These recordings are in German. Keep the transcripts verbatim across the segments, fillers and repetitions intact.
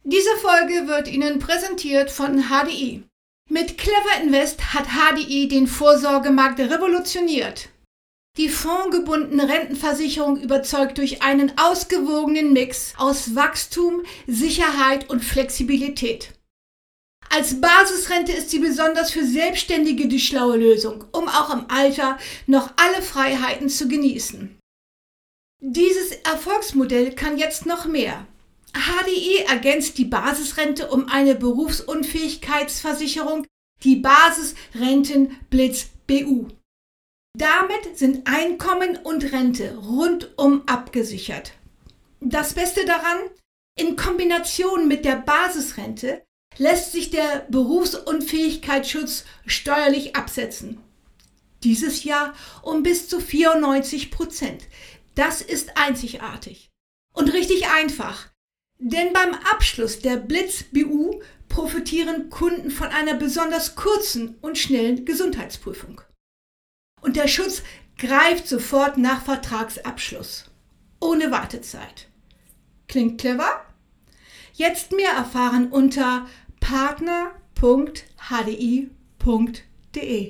Diese Folge wird Ihnen präsentiert von H D I. Mit Clever Invest hat H D I den Vorsorgemarkt revolutioniert. Die fondgebundene Rentenversicherung überzeugt durch einen ausgewogenen Mix aus Wachstum, Sicherheit und Flexibilität. Als Basisrente ist sie besonders für Selbstständige die schlaue Lösung, um auch im Alter noch alle Freiheiten zu genießen. Dieses Erfolgsmodell kann jetzt noch mehr. H D I ergänzt die Basisrente um eine Berufsunfähigkeitsversicherung, die Basisrentenblitz B U. Damit sind Einkommen und Rente rundum abgesichert. Das Beste daran, in Kombination mit der Basisrente lässt sich der Berufsunfähigkeitsschutz steuerlich absetzen. Dieses Jahr um bis zu vierundneunzig Prozent. Das ist einzigartig und richtig einfach. Denn beim Abschluss der Blitz B U profitieren Kunden von einer besonders kurzen und schnellen Gesundheitsprüfung. Und der Schutz greift sofort nach Vertragsabschluss. Ohne Wartezeit. Klingt clever? Jetzt mehr erfahren unter partner punkt h d i punkt d e.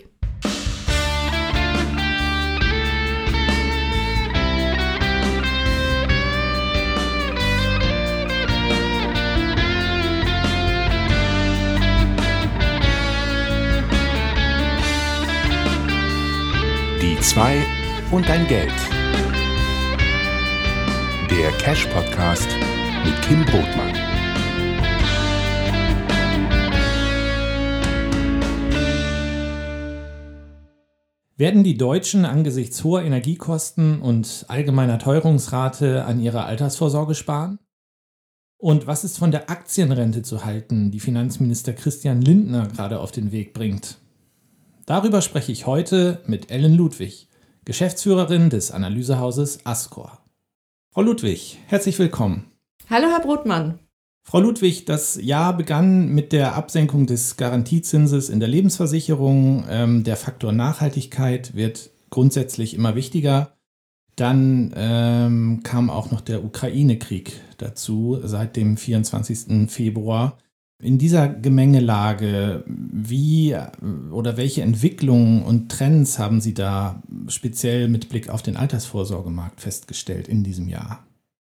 Die zwei und dein Geld. Der Cash-Podcast mit Kim Brotmann. Werden die Deutschen angesichts hoher Energiekosten und allgemeiner Teuerungsrate an ihrer Altersvorsorge sparen? Und was ist von der Aktienrente zu halten, die Finanzminister Christian Lindner gerade auf den Weg bringt? Darüber spreche ich heute mit Ellen Ludwig, Geschäftsführerin des Analysehauses Ascor. Frau Ludwig, herzlich willkommen. Hallo Herr Brotmann. Frau Ludwig, das Jahr begann mit der Absenkung des Garantiezinses in der Lebensversicherung. Ähm, der Faktor Nachhaltigkeit wird grundsätzlich immer wichtiger. Dann ähm, kam auch noch der Ukraine-Krieg dazu seit dem vierundzwanzigsten Februar. In dieser Gemengelage, wie oder welche Entwicklungen und Trends haben Sie da speziell mit Blick auf den Altersvorsorgemarkt festgestellt in diesem Jahr?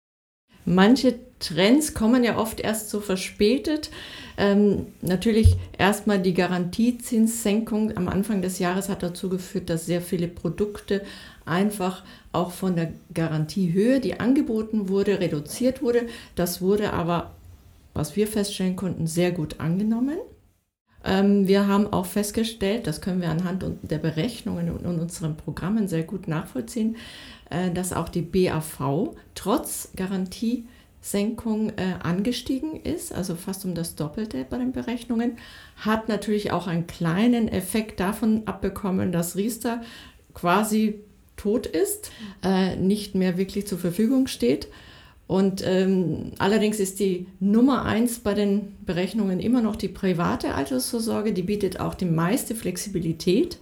Manche Trends kommen ja oft erst so verspätet. Ähm, natürlich erstmal die Garantiezinssenkung am Anfang des Jahres hat dazu geführt, dass sehr viele Produkte einfach auch von der Garantiehöhe, die angeboten wurde, reduziert wurde. Das wurde aber, was wir feststellen konnten, sehr gut angenommen. Ähm, wir haben auch festgestellt, das können wir anhand der Berechnungen und unseren Programmen sehr gut nachvollziehen, äh, dass auch die B A V trotz Garantiesenkung äh, angestiegen ist, also fast um das Doppelte bei den Berechnungen, hat natürlich auch einen kleinen Effekt davon abbekommen, dass Riester quasi tot ist, äh, nicht mehr wirklich zur Verfügung steht. Und ähm, allerdings ist die Nummer eins bei den Berechnungen immer noch die private Altersvorsorge. Die bietet auch die meiste Flexibilität.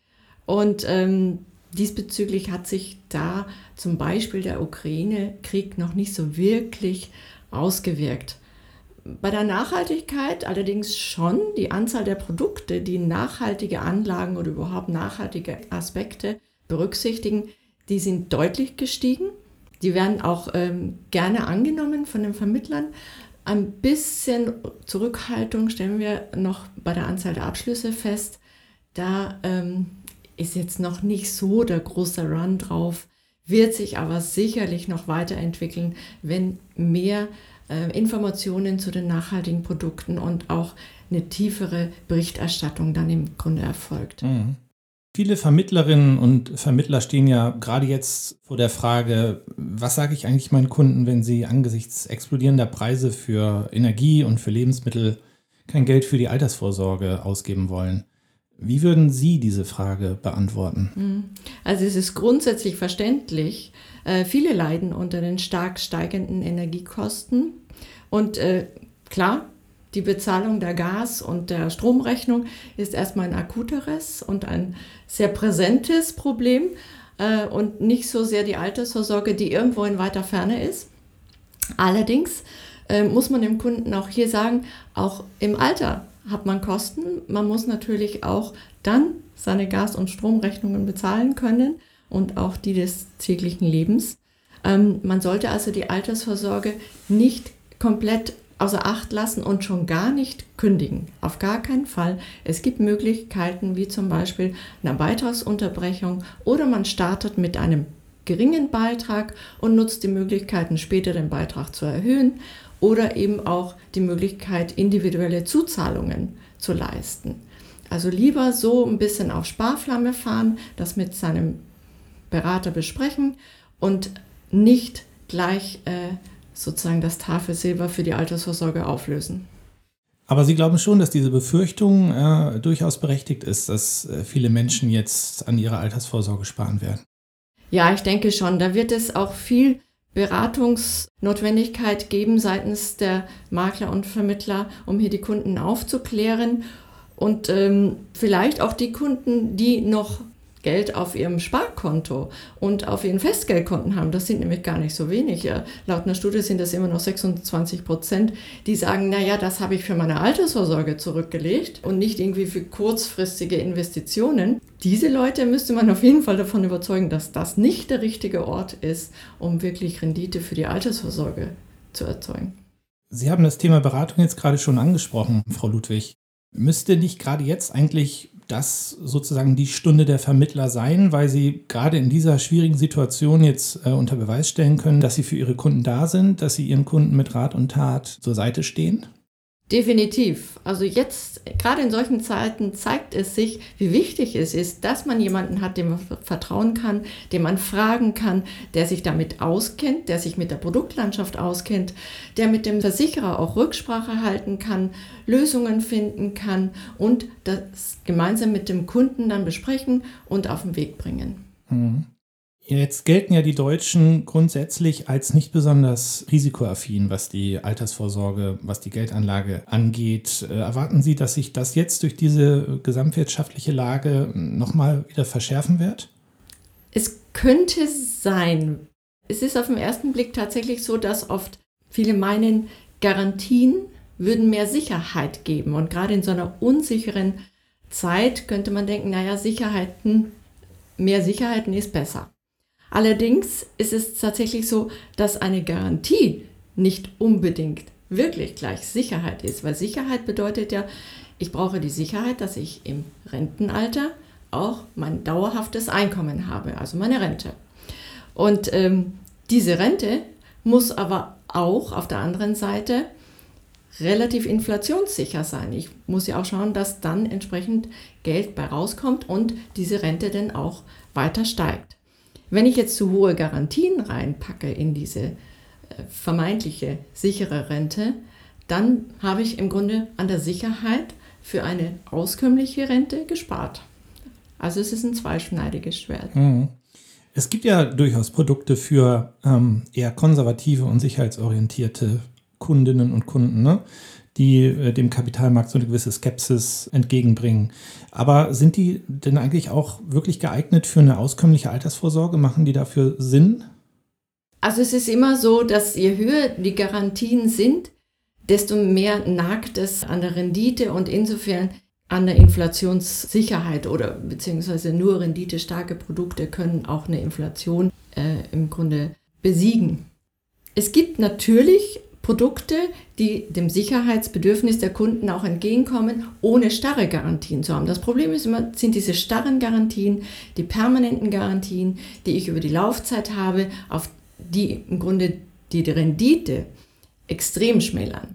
Und ähm, diesbezüglich hat sich da zum Beispiel der Ukraine-Krieg noch nicht so wirklich ausgewirkt. Bei der Nachhaltigkeit allerdings schon. Die Anzahl der Produkte, die nachhaltige Anlagen oder überhaupt nachhaltige Aspekte berücksichtigen, die sind deutlich gestiegen. Die werden auch ähm, gerne angenommen von den Vermittlern. Ein bisschen Zurückhaltung stellen wir noch bei der Anzahl der Abschlüsse fest. Da ähm, ist jetzt noch nicht so der große Run drauf, wird sich aber sicherlich noch weiterentwickeln, wenn mehr äh, Informationen zu den nachhaltigen Produkten und auch eine tiefere Berichterstattung dann im Grunde erfolgt. Mhm. Viele Vermittlerinnen und Vermittler stehen ja gerade jetzt vor der Frage, was sage ich eigentlich meinen Kunden, wenn sie angesichts explodierender Preise für Energie und für Lebensmittel kein Geld für die Altersvorsorge ausgeben wollen. Wie würden Sie diese Frage beantworten? Also es ist grundsätzlich verständlich. Äh, viele leiden unter den stark steigenden Energiekosten und äh, klar, die Bezahlung der Gas- und der Stromrechnung ist erstmal ein akuteres und ein sehr präsentes Problem äh, und nicht so sehr die Altersvorsorge, die irgendwo in weiter Ferne ist. Allerdings äh, muss man dem Kunden auch hier sagen, auch im Alter hat man Kosten. Man muss natürlich auch dann seine Gas- und Stromrechnungen bezahlen können und auch die des täglichen Lebens. Ähm, man sollte also die Altersvorsorge nicht komplett außer Acht lassen und schon gar nicht kündigen. Auf gar keinen Fall. Es gibt Möglichkeiten wie zum Beispiel eine Beitragsunterbrechung oder man startet mit einem geringen Beitrag und nutzt die Möglichkeiten, später den Beitrag zu erhöhen oder eben auch die Möglichkeit, individuelle Zuzahlungen zu leisten. Also lieber so ein bisschen auf Sparflamme fahren, das mit seinem Berater besprechen und nicht gleich äh, sozusagen das Tafelsilber für die Altersvorsorge auflösen. Aber Sie glauben schon, dass diese Befürchtung äh, durchaus berechtigt ist, dass äh, viele Menschen jetzt an ihrer Altersvorsorge sparen werden? Ja, ich denke schon. Da wird es auch viel Beratungsnotwendigkeit geben seitens der Makler und Vermittler, um hier die Kunden aufzuklären. Und ähm, vielleicht auch die Kunden, die noch Geld auf ihrem Sparkonto und auf ihren Festgeldkonten haben. Das sind nämlich gar nicht so wenig. Ja, laut einer Studie sind das immer noch sechsundzwanzig Prozent, die sagen, naja, das habe ich für meine Altersvorsorge zurückgelegt und nicht irgendwie für kurzfristige Investitionen. Diese Leute müsste man auf jeden Fall davon überzeugen, dass das nicht der richtige Ort ist, um wirklich Rendite für die Altersvorsorge zu erzeugen. Sie haben das Thema Beratung jetzt gerade schon angesprochen, Frau Ludwig. Müsste nicht gerade jetzt eigentlich das sozusagen die Stunde der Vermittler sein, weil sie gerade in dieser schwierigen Situation jetzt äh, unter Beweis stellen können, dass sie für ihre Kunden da sind, dass sie ihren Kunden mit Rat und Tat zur Seite stehen? Definitiv. Also jetzt, gerade in solchen Zeiten, zeigt es sich, wie wichtig es ist, dass man jemanden hat, dem man vertrauen kann, dem man fragen kann, der sich damit auskennt, der sich mit der Produktlandschaft auskennt, der mit dem Versicherer auch Rücksprache halten kann, Lösungen finden kann und das gemeinsam mit dem Kunden dann besprechen und auf den Weg bringen. Mhm. Jetzt gelten ja die Deutschen grundsätzlich als nicht besonders risikoaffin, was die Altersvorsorge, was die Geldanlage angeht. Äh, erwarten Sie, dass sich das jetzt durch diese gesamtwirtschaftliche Lage nochmal wieder verschärfen wird? Es könnte sein. Es ist auf den ersten Blick tatsächlich so, dass oft viele meinen, Garantien würden mehr Sicherheit geben. Und gerade in so einer unsicheren Zeit könnte man denken, naja, Sicherheiten, mehr Sicherheiten ist besser. Allerdings ist es tatsächlich so, dass eine Garantie nicht unbedingt wirklich gleich Sicherheit ist, weil Sicherheit bedeutet ja, ich brauche die Sicherheit, dass ich im Rentenalter auch mein dauerhaftes Einkommen habe, also meine Rente. Und ähm, diese Rente muss aber auch auf der anderen Seite relativ inflationssicher sein. Ich muss ja auch schauen, dass dann entsprechend Geld bei rauskommt und diese Rente dann auch weiter steigt. Wenn ich jetzt zu hohe Garantien reinpacke in diese äh, vermeintliche sichere Rente, dann habe ich im Grunde an der Sicherheit für eine auskömmliche Rente gespart. Also es ist ein zweischneidiges Schwert. Mhm. Es gibt ja durchaus Produkte für ähm, eher konservative und sicherheitsorientierte Kundinnen und Kunden, ne? die äh, dem Kapitalmarkt so eine gewisse Skepsis entgegenbringen. Aber sind die denn eigentlich auch wirklich geeignet für eine auskömmliche Altersvorsorge? Machen die dafür Sinn? Also es ist immer so, dass je höher die Garantien sind, desto mehr nagt es an der Rendite und insofern an der Inflationssicherheit oder beziehungsweise nur renditestarke Produkte können auch eine Inflation äh, im Grunde besiegen. Es gibt natürlich Produkte, die dem Sicherheitsbedürfnis der Kunden auch entgegenkommen, ohne starre Garantien zu haben. Das Problem ist immer, sind diese starren Garantien, die permanenten Garantien, die ich über die Laufzeit habe, auf die im Grunde die Rendite extrem schmälern.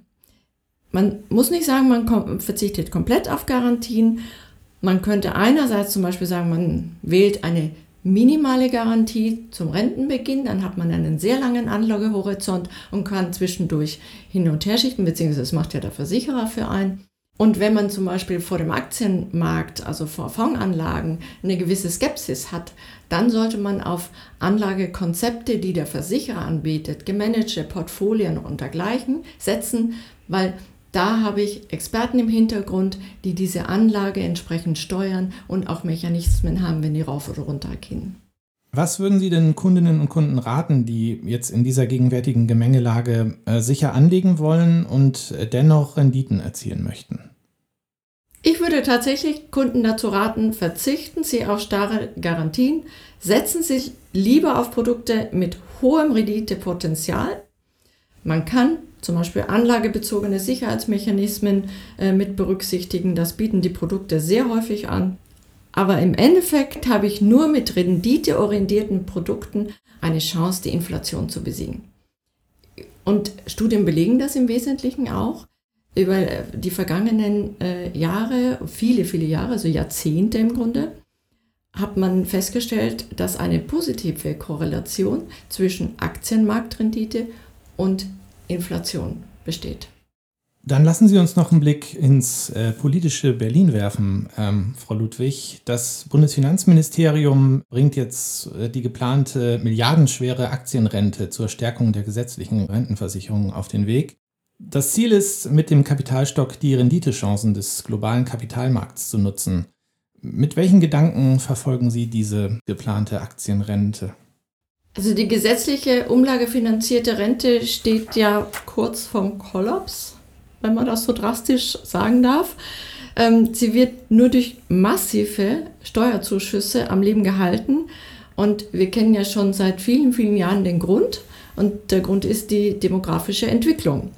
Man muss nicht sagen, man kom- verzichtet komplett auf Garantien. Man könnte einerseits zum Beispiel sagen, man wählt eine minimale Garantie zum Rentenbeginn, dann hat man einen sehr langen Anlagehorizont und kann zwischendurch hin und her schichten, beziehungsweise das macht ja der Versicherer für einen. Und wenn man zum Beispiel vor dem Aktienmarkt, also vor Fondsanlagen, eine gewisse Skepsis hat, dann sollte man auf Anlagekonzepte, die der Versicherer anbietet, gemanagte Portfolien und dergleichen setzen, weil da habe ich Experten im Hintergrund, die diese Anlage entsprechend steuern und auch Mechanismen haben, wenn die rauf oder runter gehen. Was würden Sie denn Kundinnen und Kunden raten, die jetzt in dieser gegenwärtigen Gemengelage äh, sicher anlegen wollen und äh, dennoch Renditen erzielen möchten? Ich würde tatsächlich Kunden dazu raten, verzichten Sie auf starre Garantien, setzen Sie lieber auf Produkte mit hohem Renditepotenzial. Man kann zum Beispiel anlagebezogene Sicherheitsmechanismen äh, mit berücksichtigen, das bieten die Produkte sehr häufig an. Aber im Endeffekt habe ich nur mit renditeorientierten Produkten eine Chance, die Inflation zu besiegen. Und Studien belegen das im Wesentlichen auch. Über die vergangenen äh, Jahre, viele, viele Jahre, also Jahrzehnte im Grunde, hat man festgestellt, dass eine positive Korrelation zwischen Aktienmarktrendite und Inflation besteht. Dann lassen Sie uns noch einen Blick ins äh, politische Berlin werfen, ähm, Frau Ludwig. Das Bundesfinanzministerium bringt jetzt äh, die geplante milliardenschwere Aktienrente zur Stärkung der gesetzlichen Rentenversicherung auf den Weg. Das Ziel ist, mit dem Kapitalstock die Renditechancen des globalen Kapitalmarkts zu nutzen. Mit welchen Gedanken verfolgen Sie diese geplante Aktienrente? Also die gesetzliche umlagefinanzierte Rente steht ja kurz vorm Kollaps, wenn man das so drastisch sagen darf. Ähm, sie wird nur durch massive Steuerzuschüsse am Leben gehalten. Und wir kennen ja schon seit vielen, vielen Jahren den Grund. Und der Grund ist die demografische Entwicklung.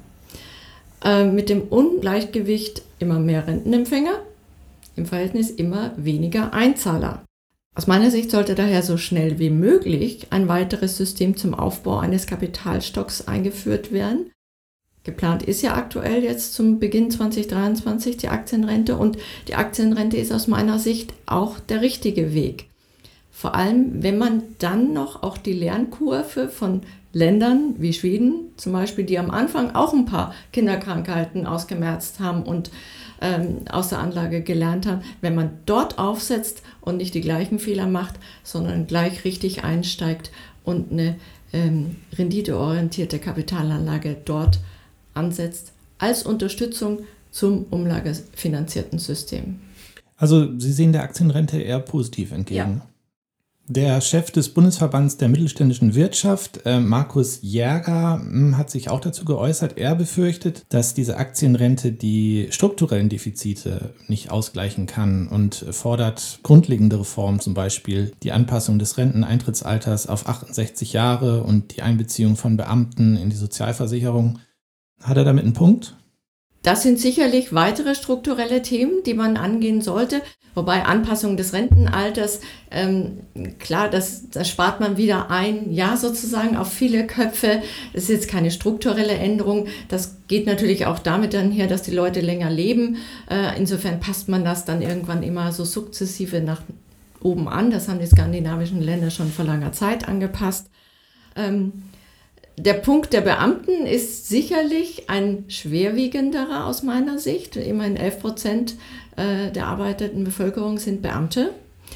Äh, mit dem Ungleichgewicht immer mehr Rentenempfänger, im Verhältnis immer weniger Einzahler. Aus meiner Sicht sollte daher so schnell wie möglich ein weiteres System zum Aufbau eines Kapitalstocks eingeführt werden. Geplant ist ja aktuell jetzt zum Beginn zwanzig dreiundzwanzig die Aktienrente und die Aktienrente ist aus meiner Sicht auch der richtige Weg. Vor allem, wenn man dann noch auch die Lernkurve von Ländern wie Schweden zum Beispiel, die am Anfang auch ein paar Kinderkrankheiten ausgemerzt haben und ähm, aus der Anlage gelernt haben, wenn man dort aufsetzt und nicht die gleichen Fehler macht, sondern gleich richtig einsteigt und eine ähm, renditeorientierte Kapitalanlage dort ansetzt, als Unterstützung zum umlagefinanzierten System. Also Sie sehen der Aktienrente eher positiv entgegen. Ja. Der Chef des Bundesverbands der mittelständischen Wirtschaft, äh, Markus Jäger, mh, hat sich auch dazu geäußert. Er befürchtet, dass diese Aktienrente die strukturellen Defizite nicht ausgleichen kann und fordert grundlegende Reformen, zum Beispiel die Anpassung des Renteneintrittsalters auf achtundsechzig Jahre und die Einbeziehung von Beamten in die Sozialversicherung. Hat er damit einen Punkt? Das sind sicherlich weitere strukturelle Themen, die man angehen sollte. Wobei Anpassung des Rentenalters, ähm, klar, das, das spart man wieder ein Jahr sozusagen auf viele Köpfe. Das ist jetzt keine strukturelle Änderung. Das geht natürlich auch damit dann her, dass die Leute länger leben. Äh, insofern passt man das dann irgendwann immer so sukzessive nach oben an. Das haben die skandinavischen Länder schon vor langer Zeit angepasst. Ähm, Der Punkt der Beamten ist sicherlich ein schwerwiegenderer aus meiner Sicht. Immerhin elf Prozent der arbeitenden Bevölkerung sind Beamte.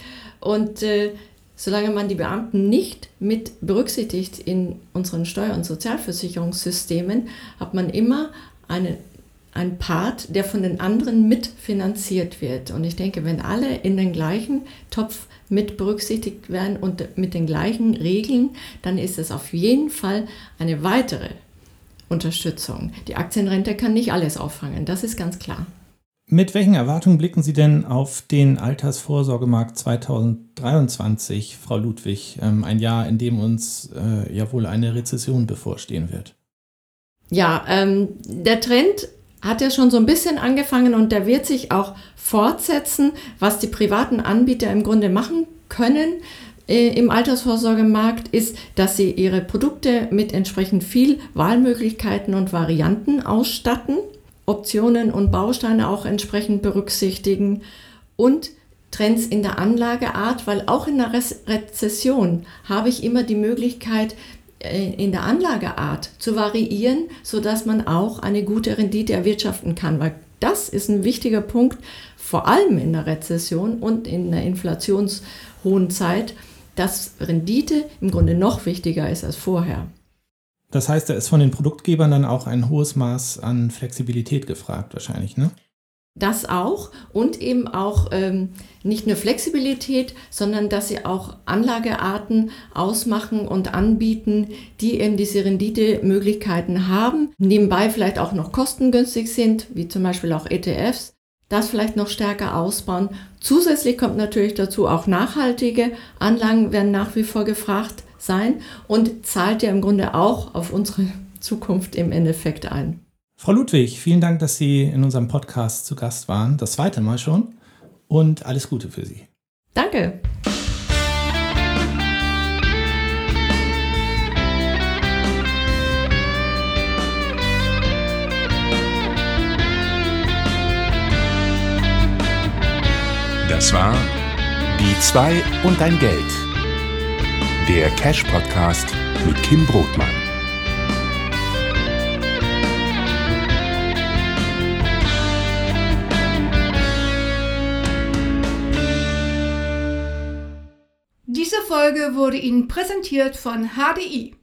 Und äh, solange man die Beamten nicht mit berücksichtigt in unseren Steuer- und Sozialversicherungssystemen, hat man immer eine, einen Part, der von den anderen mitfinanziert wird. Und ich denke, wenn alle in den gleichen Topf mit berücksichtigt werden und mit den gleichen Regeln, dann ist es auf jeden Fall eine weitere Unterstützung. Die Aktienrente kann nicht alles auffangen, das ist ganz klar. Mit welchen Erwartungen blicken Sie denn auf den Altersvorsorgemarkt zweitausenddreiundzwanzig, Frau Ludwig? Ein Jahr, in dem uns äh, ja wohl eine Rezession bevorstehen wird. Ja, ähm, der Trend hat ja schon so ein bisschen angefangen und der wird sich auch fortsetzen, was die privaten Anbieter im Grunde machen können äh, im Altersvorsorgemarkt, ist, dass sie ihre Produkte mit entsprechend viel Wahlmöglichkeiten und Varianten ausstatten, Optionen und Bausteine auch entsprechend berücksichtigen und Trends in der Anlageart, weil auch in der Re- Rezession habe ich immer die Möglichkeit, in der Anlageart zu variieren, sodass man auch eine gute Rendite erwirtschaften kann, weil das ist ein wichtiger Punkt, vor allem in der Rezession und in der inflationshohen Zeit, dass Rendite im Grunde noch wichtiger ist als vorher. Das heißt, da ist von den Produktgebern dann auch ein hohes Maß an Flexibilität gefragt wahrscheinlich, ne? Das auch und eben auch ähm, nicht nur Flexibilität, sondern dass sie auch Anlagearten ausmachen und anbieten, die eben diese Renditemöglichkeiten haben, nebenbei vielleicht auch noch kostengünstig sind, wie zum Beispiel auch E T Fs, das vielleicht noch stärker ausbauen. Zusätzlich kommt natürlich dazu, auch nachhaltige Anlagen werden nach wie vor gefragt sein und zahlt ja im Grunde auch auf unsere Zukunft im Endeffekt ein. Frau Ludwig, vielen Dank, dass Sie in unserem Podcast zu Gast waren. Das zweite Mal schon. Und alles Gute für Sie. Danke. Das war Die zwei und dein Geld. Der Cash-Podcast mit Kim Brotmann. Diese Folge wurde Ihnen präsentiert von H D I.